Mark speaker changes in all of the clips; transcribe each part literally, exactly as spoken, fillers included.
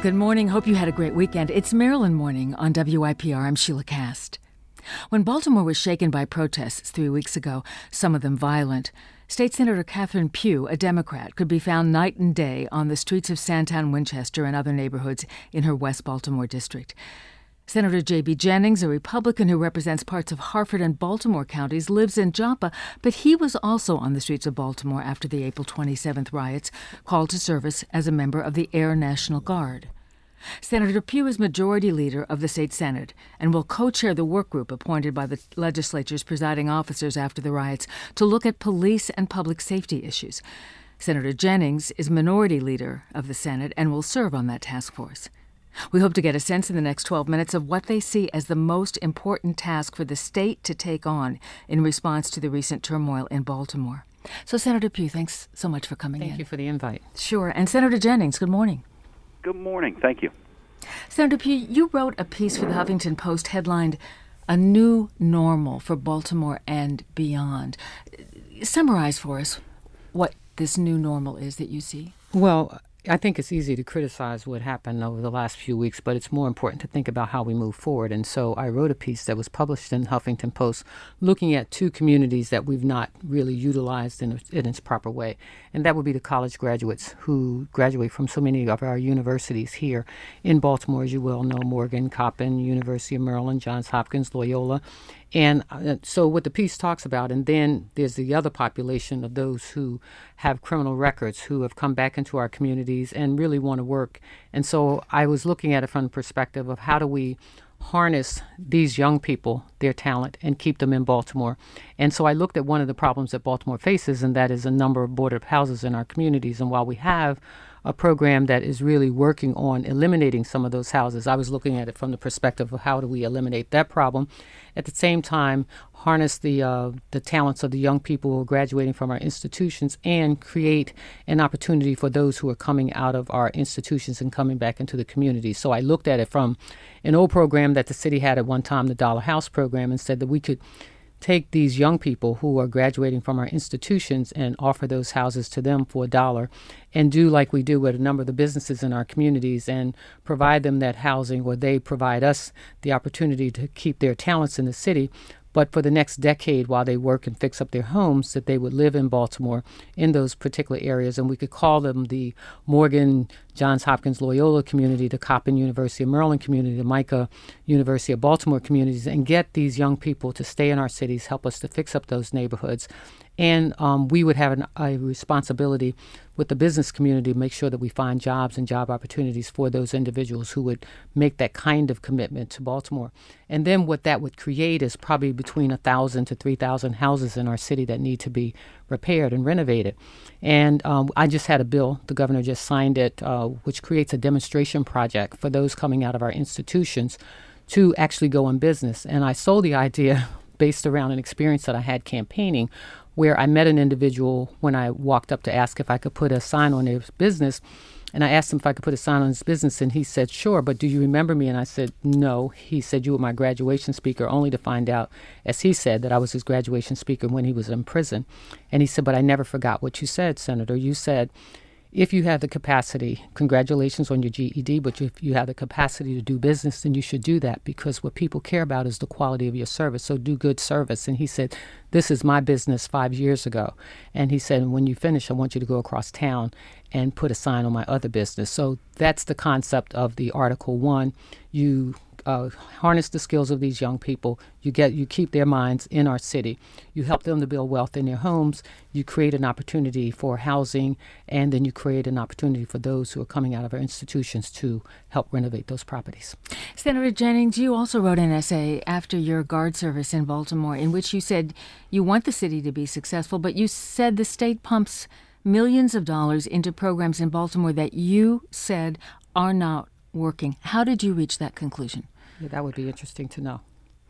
Speaker 1: Good morning. Hope you had a great weekend. It's Maryland Morning on W I P R. I'm Sheila Cast. When Baltimore was shaken by protests three weeks ago, some of them violent, State Senator Catherine Pugh, a Democrat, could be found night and day on the streets of Sandtown, Winchester, and other neighborhoods in her West Baltimore district. Senator J B. Jennings, a Republican who represents parts of Harford and Baltimore counties, lives in Joppa, but he was also on the streets of Baltimore after the April twenty-seventh riots, called to service as a member of the Air National Guard. Senator Pugh is Majority Leader of the State Senate and will co-chair the work group appointed by the legislature's presiding officers after the riots to look at police and public safety issues. Senator Jennings is Minority Leader of the Senate and will serve on that task force. We hope to get a sense in the next twelve minutes of what they see as the most important task for the state to take on in response to the recent turmoil in Baltimore. So, Senator Pugh, thanks so much for coming
Speaker 2: Thank
Speaker 1: in.
Speaker 2: Thank you for the invite.
Speaker 1: Sure. And Senator Jennings, good morning.
Speaker 3: Good morning. Thank you.
Speaker 1: Senator Pugh, you wrote a piece for the Huffington Post headlined, "A New Normal for Baltimore and Beyond." Summarize for us what this new normal is that you see.
Speaker 2: Well, I think it's easy to criticize what happened over the last few weeks, but it's more important to think about how we move forward. And so I wrote a piece that was published in the Huffington Post looking at two communities that we've not really utilized in, a, in its proper way. And that would be the college graduates who graduate from so many of our universities here in Baltimore, as you well know, Morgan, Coppin, University of Maryland, Johns Hopkins, Loyola. And uh, so what the piece talks about, and then there's the other population of those who have criminal records, who have come back into our communities and really want to work. And so I was looking at it from the perspective of how do we harness these young people, their talent, and keep them in Baltimore. And so I looked at one of the problems that Baltimore faces, and that is a number of boarded houses in our communities. And while we have a program that is really working on eliminating some of those houses, I was looking at it from the perspective of how do we eliminate that problem. At the same time, harness the uh, the talents of the young people who are graduating from our institutions and create an opportunity for those who are coming out of our institutions and coming back into the community. So I looked at it from an old program that the city had at one time, the Dollar House program, and said that we could take these young people who are graduating from our institutions and offer those houses to them for a dollar and do like we do with a number of the businesses in our communities and provide them that housing, or they provide us the opportunity to keep their talents in the city. But for the next decade, while they work and fix up their homes, that they would live in Baltimore in those particular areas. And we could call them the Morgan, Johns Hopkins, Loyola community, the Coppin University of Maryland community, the Micah University of Baltimore communities, and get these young people to stay in our cities, help us to fix up those neighborhoods. And um, we would have an, a responsibility with the business community to make sure that we find jobs and job opportunities for those individuals who would make that kind of commitment to Baltimore. And then what that would create is probably between one thousand to three thousand houses in our city that need to be repaired and renovated. And um, I just had a bill, the governor just signed it, uh, which creates a demonstration project for those coming out of our institutions to actually go in business. And I sold the idea based around an experience that I had campaigning, where I met an individual when I walked up to ask if I could put a sign on his business. And I asked him if I could put a sign on his business, and he said, sure, but do you remember me? And I said, no. He said, you were my graduation speaker, only to find out, as he said, that I was his graduation speaker when he was in prison. And he said, but I never forgot what you said, Senator. You said, if you have the capacity, congratulations on your G E D, but if you have the capacity to do business, then you should do that, because what people care about is the quality of your service. So do good service. And he said, this is my business five years ago. And he said, when you finish, I want you to go across town and put a sign on my other business. So that's the concept of the Article One. You Uh, harness the skills of these young people. You get, you keep their minds in our city. You help them to build wealth in their homes. You create an opportunity for housing, and then you create an opportunity for those who are coming out of our institutions to help renovate those properties.
Speaker 1: Senator Jennings, you also wrote an essay after your Guard service in Baltimore in which you said you want the city to be successful, but you said the state pumps millions of dollars into programs in Baltimore that you said are not working. How did you reach that conclusion?
Speaker 2: Yeah, that would be interesting to know.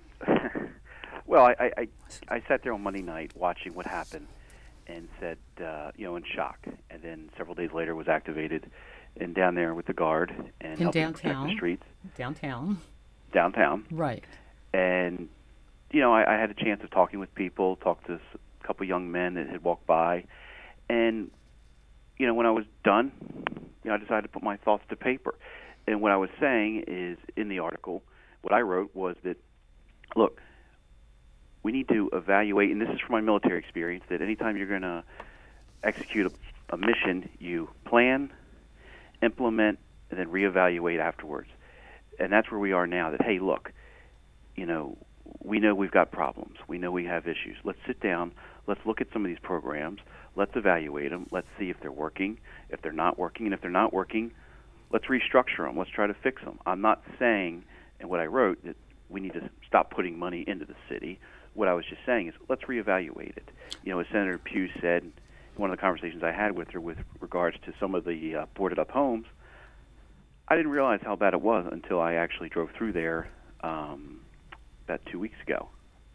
Speaker 3: Well, I, I, I sat there on Monday night watching what happened and said, uh, you know, in shock. And then several days later was activated and down there with the Guard and
Speaker 2: in
Speaker 3: helping
Speaker 2: downtown,
Speaker 3: protect the streets.
Speaker 2: Downtown.
Speaker 3: Downtown.
Speaker 2: Right.
Speaker 3: And, you know, I, I had a chance of talking with people, talked to a couple young men that had walked by. And, you know, when I was done, you know, I decided to put my thoughts to paper. and what I was saying is, in the article, what I wrote was that, look, we need to evaluate, and this is from my military experience, that anytime you're going to execute a, a mission, you plan, implement, and then reevaluate afterwards. And that's where we are now, that, hey, look, you know, we know we've got problems. We know we have issues. Let's sit down. Let's look at some of these programs. Let's evaluate them. Let's see if they're working, if they're not working. And if they're not working, let's restructure them. Let's try to fix them. I'm not saying, and what I wrote, that we need to stop putting money into the city. What I was just saying is, let's reevaluate it. You know, as Senator Pugh said in one of the conversations I had with her with regards to some of the uh, boarded-up homes, I didn't realize how bad it was until I actually drove through there um, about two weeks ago.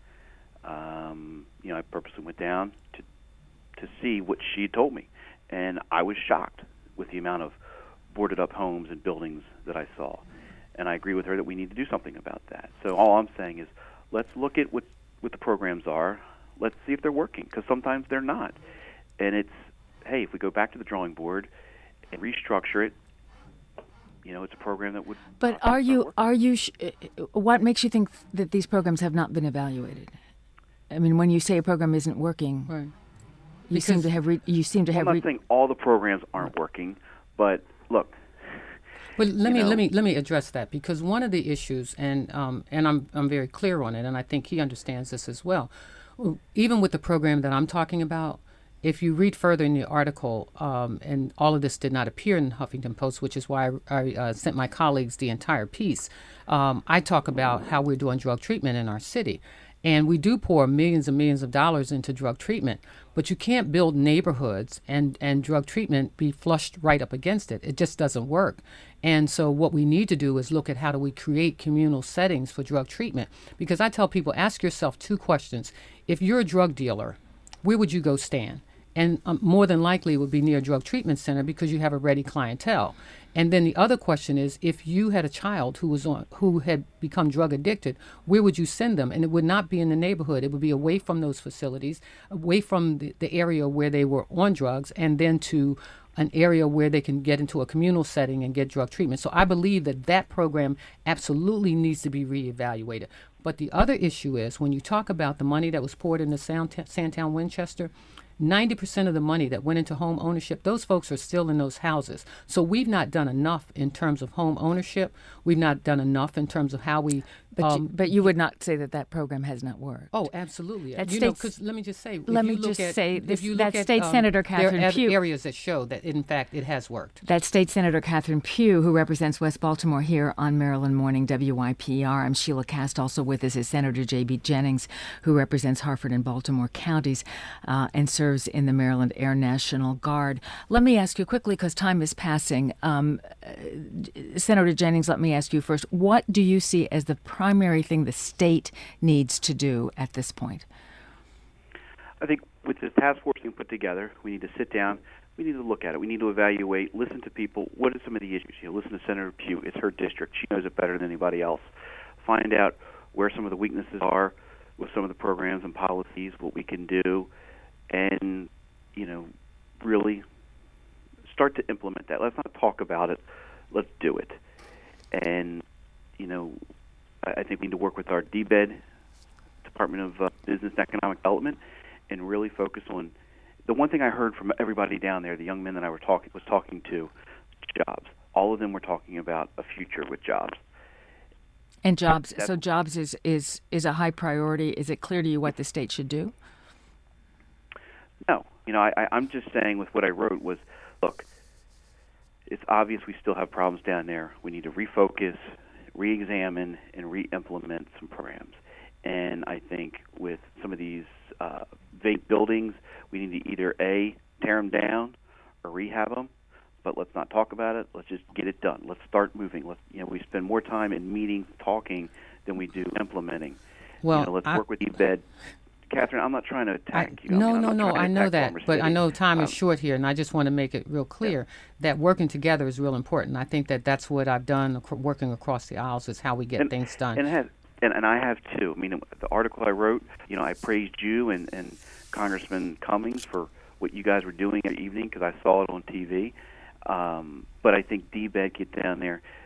Speaker 3: Um, you know, I purposely went down to to see what she had told me, and I was shocked with the amount of boarded-up homes and buildings that I saw. And I agree with her that we need to do something about that. So all I'm saying is, let's look at what, what the programs are. Let's see if they're working, because sometimes they're not. And it's, hey, if we go back to the drawing board and restructure it, you know, it's a program that would.
Speaker 1: But are you are you? Sh- what makes you think that these programs have not been evaluated? I mean, when you say a program isn't working,
Speaker 2: right.
Speaker 1: you
Speaker 2: Because
Speaker 1: seem to have re- you seem to have.
Speaker 3: I'm not
Speaker 1: Re-
Speaker 3: saying all the programs aren't working, but look.
Speaker 2: But let me
Speaker 3: know.
Speaker 2: let me let me address that, because one of the issues, and um, and I'm I'm very clear on it, and I think he understands this as well. Even with the program that I'm talking about, if you read further in the article, um, and all of this did not appear in the Huffington Post, which is why I, I uh, sent my colleagues the entire piece. Um, I talk about how we're doing drug treatment in our city. And we do pour millions and millions of dollars into drug treatment, but you can't build neighborhoods and, and drug treatment be flushed right up against it. It just doesn't work. And so what we need to do is look at how do we create communal settings for drug treatment. Because I tell people, ask yourself two questions. If you're a drug dealer, where would you go stand? And um, more than likely it would be near a drug treatment center, because you have a ready clientele. And then the other question is, if you had a child who was on, who had become drug addicted, where would you send them? And it would not be in the neighborhood. It would be away from those facilities, away from the, the area where they were on drugs, and then to an area where they can get into a communal setting and get drug treatment. So I believe that that program absolutely needs to be reevaluated. But the other issue is, when you talk about the money that was poured into Sandtown Winchester, ninety percent of the money that went into home ownership, those folks are still in those houses. So we've not done enough in terms of home ownership. We've not done enough in terms of how we...
Speaker 1: But,
Speaker 2: um,
Speaker 1: you, but you would not say that that program has not worked.
Speaker 2: Oh, absolutely.
Speaker 1: That
Speaker 2: you know,
Speaker 1: states-
Speaker 2: 'cause let me just say...
Speaker 1: let
Speaker 2: if
Speaker 1: me
Speaker 2: you look
Speaker 1: just
Speaker 2: at,
Speaker 1: say
Speaker 2: if
Speaker 1: this-
Speaker 2: you
Speaker 1: that
Speaker 2: look at,
Speaker 1: State
Speaker 2: um,
Speaker 1: Senator
Speaker 2: there
Speaker 1: Catherine
Speaker 2: are
Speaker 1: Pugh-
Speaker 2: areas that show that, in fact, it has worked.
Speaker 1: That's State Senator Catherine Pugh, who represents West Baltimore here on Maryland Morning W I P R. I'm Sheila Cast. Also with us is Senator J B. Jennings, who represents Harford and Baltimore counties uh, and serves in the Maryland Air National Guard. Let me ask you quickly, because time is passing. Um, uh, Senator Jennings, let me ask you first. What do you see as the primary thing the state needs to do at this point?
Speaker 3: I think with this task force being put together, we need to sit down. We need to look at it. We need to evaluate, listen to people. What are some of the issues? You know, listen to Senator Pugh. It's her district. She knows it better than anybody else. Find out where some of the weaknesses are with some of the programs and policies, what we can do, and, you know, really start to implement that. Let's not talk about it. Let's do it. And, you know, I, I think we need to work with our D B E D, Department of uh, Business and Economic Development, and really focus on the one thing I heard from everybody down there, the young men that I were talking was talking to, jobs. All of them were talking about a future with jobs.
Speaker 1: And jobs,
Speaker 3: That's,
Speaker 1: so jobs is, is, is a high priority. Is it clear to you what the state should do?
Speaker 3: No. You know, I, I, I'm just saying with what I wrote was, look, it's obvious we still have problems down there. We need to refocus, re-examine, and re-implement some programs. And I think with some of these uh, vague buildings, we need to either A, tear them down or rehab them, but let's not talk about it. Let's just get it done. Let's start moving. Let's, you know, we spend more time in meetings talking than we do implementing.
Speaker 2: Well,
Speaker 3: you know, let's
Speaker 2: I,
Speaker 3: work with D B E D. Catherine, I'm not trying to attack
Speaker 2: I,
Speaker 3: you.
Speaker 2: No,
Speaker 3: I mean, I'm
Speaker 2: no,
Speaker 3: not
Speaker 2: no.
Speaker 3: trying to
Speaker 2: I know
Speaker 3: attack
Speaker 2: that,
Speaker 3: Farmer
Speaker 2: but
Speaker 3: City.
Speaker 2: I know time is
Speaker 3: Um,
Speaker 2: short here, and I just want to make it real clear that working together is real important. I think that that's what I've done, ac- working across the aisles, is how we get
Speaker 3: and,
Speaker 2: things done.
Speaker 3: And, it has, and and I have too. I mean, the article I wrote, you know, I praised you and, and Congressman Cummings for what you guys were doing every evening because I saw it on T V. Um, but I think D B E D get down there.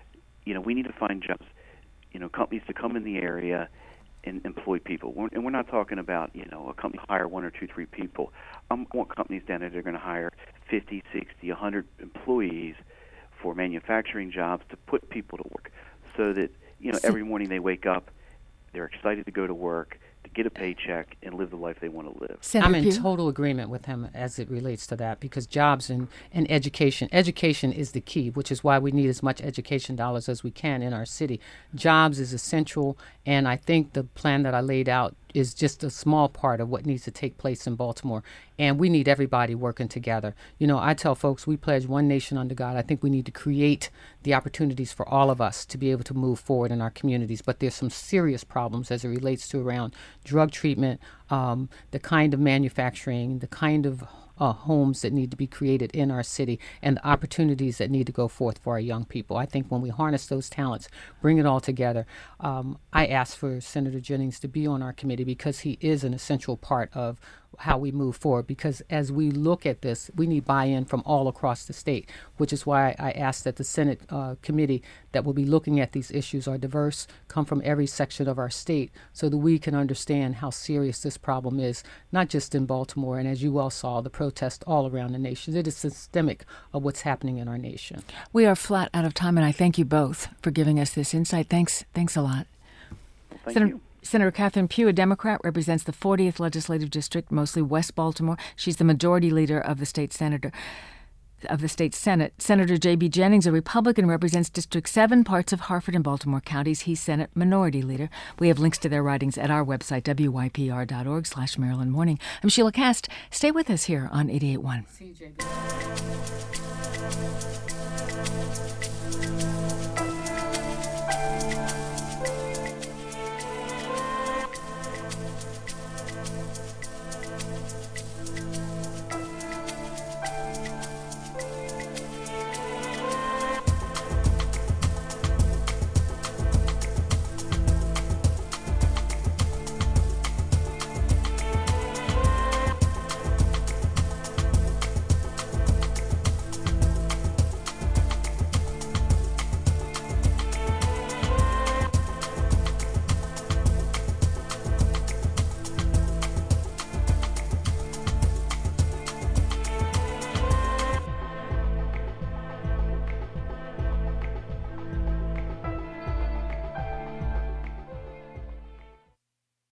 Speaker 3: you know, we need to find jobs, you know, companies to come in the area and employ people. We're, and we're not talking about, you know, a company hire one or two, three people. Um, I want companies down there that are going to hire fifty, sixty, one hundred employees for manufacturing jobs to put people to work so that, you know, every morning they wake up, they're excited to go to work, to get a paycheck, and live the life they want to live.
Speaker 2: Senator I'm in Pugh? total agreement with him as it relates to that, because jobs and, and education, education is the key, which is why we need as much education dollars as we can in our city. Jobs is essential, and I think the plan that I laid out is just a small part of what needs to take place in Baltimore. And we need everybody working together. You know, I tell folks we pledge one nation under God. I think we need to create the opportunities for all of us to be able to move forward in our communities. But there's some serious problems as it relates to around drug treatment, um, the kind of manufacturing, the kind of Uh, homes that need to be created in our city, and the opportunities that need to go forth for our young people. I think when we harness those talents, bring it all together, um, I asked for Senator Jennings to be on our committee because he is an essential part of how we move forward, because as we look at this, we need buy-in from all across the state, which is why I asked that the Senate uh, committee that will be looking at these issues are diverse, come from every section of our state, so that we can understand how serious this problem is, not just in Baltimore, and as you well saw, the protests all around the nation. It is systemic of what's happening in our nation.
Speaker 1: We are flat out of time, and I thank you both for giving us this insight. Thanks, thanks a lot.
Speaker 3: Well, thank
Speaker 1: Senator-
Speaker 3: you.
Speaker 1: Senator Catherine Pugh, a Democrat, represents the fortieth Legislative District, mostly West Baltimore. She's the majority leader of the state senator of the state Senate. Senator J B. Jennings, a Republican, represents District seven, parts of Harford and Baltimore counties. He's Senate minority leader. We have links to their writings at our website, W Y P R dot org slash Maryland Morning. I'm Sheila Cast. Stay with us here on eighty-eight point one.
Speaker 2: See you, J B.